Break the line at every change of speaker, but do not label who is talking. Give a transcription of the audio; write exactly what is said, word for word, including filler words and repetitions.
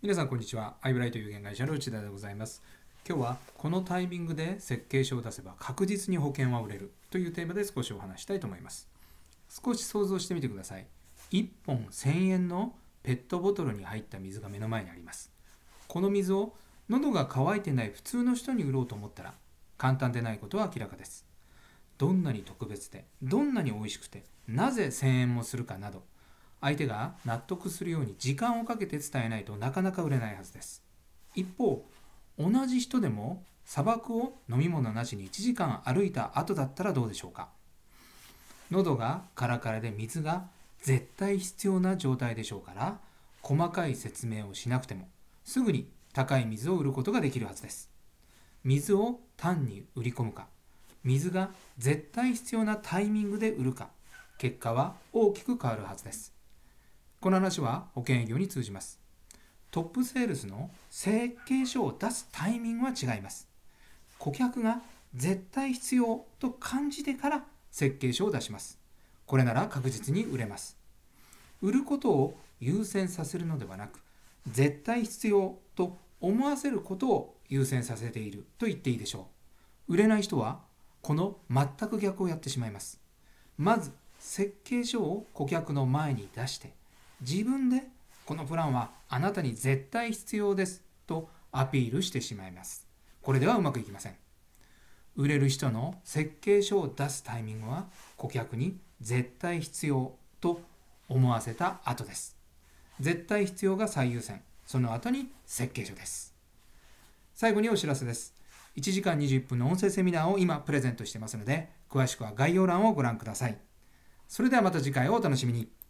皆さんこんにちは。アイブライト有限会社の内田でございます。今日はこのタイミングで設計書を出せば確実に保険は売れるというテーマで少しお話したいと思います。少し想像してみてください。いっぽんせんえんのペットボトルに入った水が目の前にあります。この水を喉が渇いてない普通の人に売ろうと思ったら簡単でないことは明らかです。どんなに特別で、どんなに美味しくて、なぜせんえんもするかなど、相手が納得するように時間をかけて伝えないとなかなか売れないはずです。一方、同じ人でも砂漠を飲み物なしにいちじかん歩いた後だったらどうでしょうか。喉がカラカラで水が絶対必要な状態でしょうから、細かい説明をしなくてもすぐに高い水を売ることができるはずです。水を単に売り込むか、水が絶対必要なタイミングで売るか、結果は大きく変わるはずです。この話は保険営業に通じます。トップセールスの設計書を出すタイミングは違います。顧客が絶対必要と感じてから設計書を出します。これなら確実に売れます。売ることを優先させるのではなく、絶対必要と思わせることを優先させていると言っていいでしょう。売れない人はこの全く逆をやってしまいます。まず設計書を顧客の前に出して、自分でこのプランはあなたに絶対必要ですとアピールしてしまいます。これではうまくいきません。売れる人の設計書を出すタイミングは顧客に絶対必要と思わせた後です。絶対必要が最優先、その後に設計書です。最後にお知らせです。いちじかんにじゅっぷんの音声セミナーを今プレゼントしていますので、詳しくは概要欄をご覧ください。それではまた次回をお楽しみに。